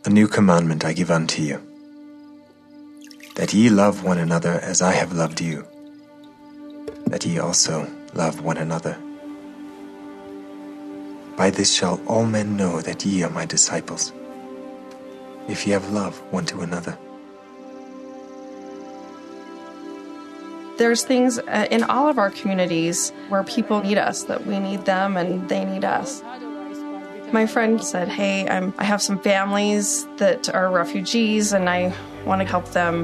A new commandment I give unto you, that ye love one another as I have loved you, that ye also love one another. By this shall all men know that ye are my disciples, if ye have love one to another. There's things in all of our communities where people need us, that we need them and they need us. My friend said, hey, I have some families that are refugees and I want to help them.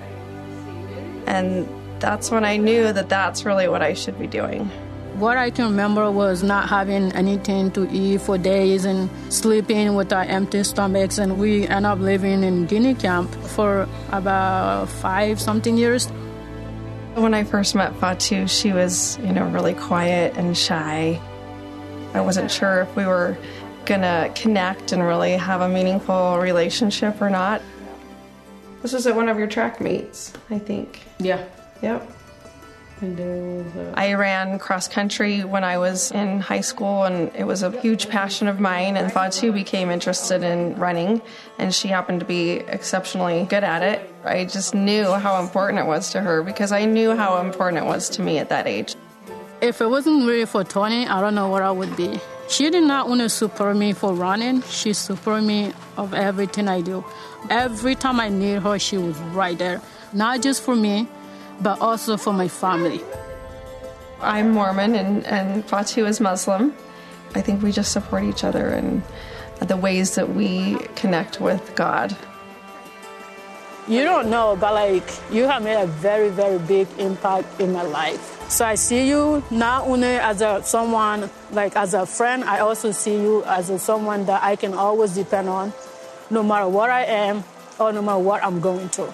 And that's when I knew that that's really what I should be doing. What I can remember was not having anything to eat for days and sleeping with our empty stomachs. And we ended up living in Guinea camp for about 5-something years. When I first met Fatu, she was, really quiet and shy. I wasn't sure if we were gonna connect and really have a meaningful relationship or not. This was at one of your track meets, I think. Yeah. Yep. I ran cross country when I was in high school, and it was a huge passion of mine, and Fatu became interested in running, and she happened to be exceptionally good at it. I just knew how important it was to her because I knew how important it was to me at that age. If it wasn't really for Tony, I don't know what I would be. She did not want to support me for running. She supported me of everything I do. Every time I need her, she was right there. Not just for me, but also for my family. I'm Mormon and Fatu is Muslim. I think we just support each other in the ways that we connect with God. You don't know, but you have made a very, very big impact in my life. So I see you not only as someone, as a friend, I also see you as someone that I can always depend on, no matter what I am or no matter what I'm going through.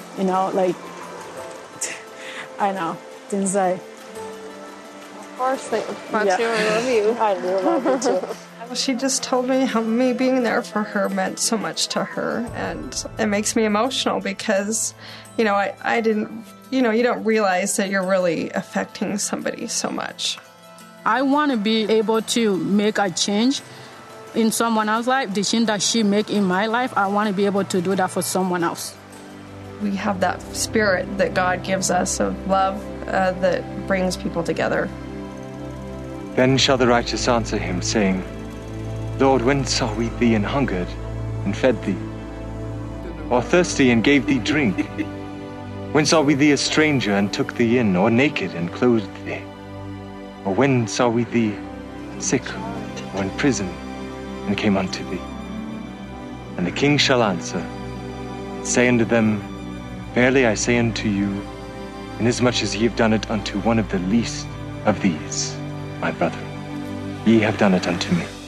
I know, things like... Of course, Fatu, I love you. I do love you too. She just told me how me being there for her meant so much to her, and it makes me emotional because, I didn't, you don't realize that you're really affecting somebody so much. I want to be able to make a change in someone else's life, the change that she make in my life. I want to be able to do that for someone else. We have that spirit that God gives us of love that brings people together. Then shall the righteous answer him, saying, Lord, when saw we thee an hungered, and fed thee? Or thirsty, and gave thee drink? When saw we thee a stranger, and took thee in? Or naked, and clothed thee? Or when saw we thee sick, or in prison, and came unto thee? And the king shall answer, say unto them, Verily I say unto you, inasmuch as ye have done it unto one of the least of these, my brethren, ye have done it unto me.